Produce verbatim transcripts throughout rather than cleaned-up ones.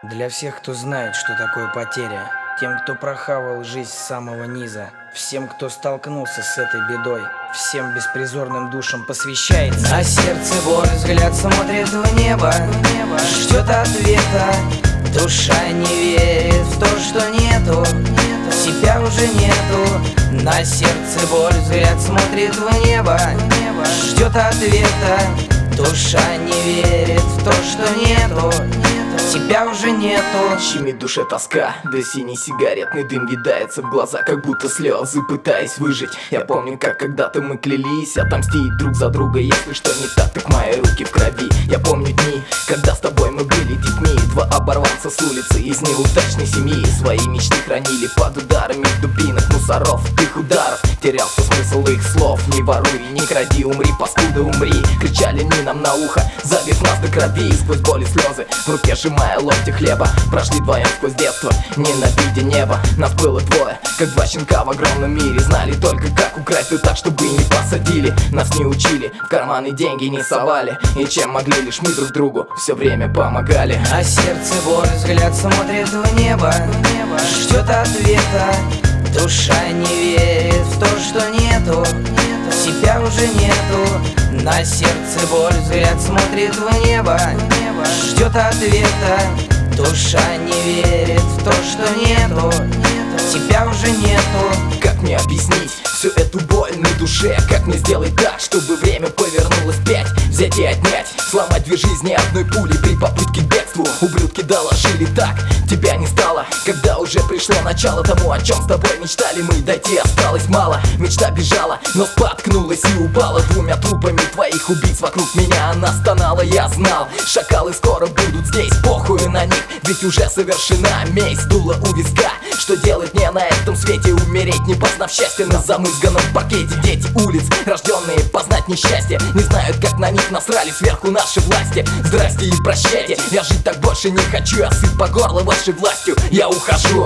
Для всех, кто знает, что такое потеря, тем, кто прохавал жизнь с самого низа, всем, кто столкнулся с этой бедой, всем беспризорным душам посвящается. На сердце боль, взгляд смотрит в небо, ждет ответа. Душа не верит в то, что нету, себя уже нету. На сердце боль, взгляд смотрит в небо, ждет ответа. Душа не верит в то, что нету, тебя уже нету. Щемит душе тоска, да синий сигаретный дым видается в глаза, как будто слезы, пытаясь выжить. Я помню, как когда-то мы клялись отомстить друг за друга. Если что не так, так мои руки в крови. Я помню дни, когда с тобой мы были детьми. Два оборванца с улицы из неудачной семьи свои мечты хранили под ударами дубинок, мусоров, их ударов. Терялся смысл их слов: не воруй, не кради, умри, паскуда, умри. Кричали они нам на ухо, забив нас до крови. Сквозь боль и слезы, в руке сжимая ломти хлеба, прошли вдвоем сквозь детство, ненавидя небо. Нас было двое, как два щенка в огромном мире. Знали только, как украсть, да так, чтобы не посадили. Нас не учили, в карманы деньги не совали, и чем могли, лишь мы друг другу все время помогали. А сердце боль, взгляд смотрит в небо, ждет ответа. Душа не верит в то, что нету, себя уже нету. На сердце боль, взгляд смотрит в небо, ждет ответа. Душа не верит в то, что нету, тебя уже нету. Как мне объяснить всю эту боль на душе? Как мне сделать так, чтобы время повернулось вспять? Взять и отнять, сломать две жизни одной пулей при попытке к бегству. Ублюдки доложили так, тебя не стало, когда уже пришло начало тому, о чем с тобой мечтали мы. Дойти осталось мало, мечта бежала, но споткнулась и упала. Двумя трупами твоих убийц вокруг меня она стонала. Я знал, шакалы скоро будут здесь, похуй на них, ведь уже совершена месть. Дуло у виска, что делать мне на этом свете? Умереть, не познав счастья на замызганном паркете. Дети улиц, рожденные познать несчастье, не знают, как на них насрали сверху наши власти. Здрасте и прощайте, я жить так больше не хочу. Я сыт по горло вашей властью, я ухожу.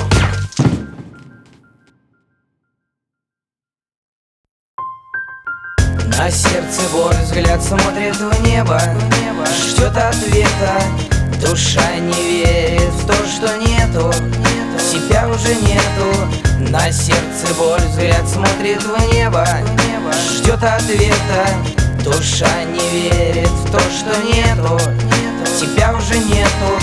На сердце боль, взгляд смотрит в небо, ждет ответа. Душа не верит в то, что нету, себя уже нету. На сердце боль, взгляд смотрит в небо, ждет ответа. Душа не верит в то, что нету, тебя уже нету.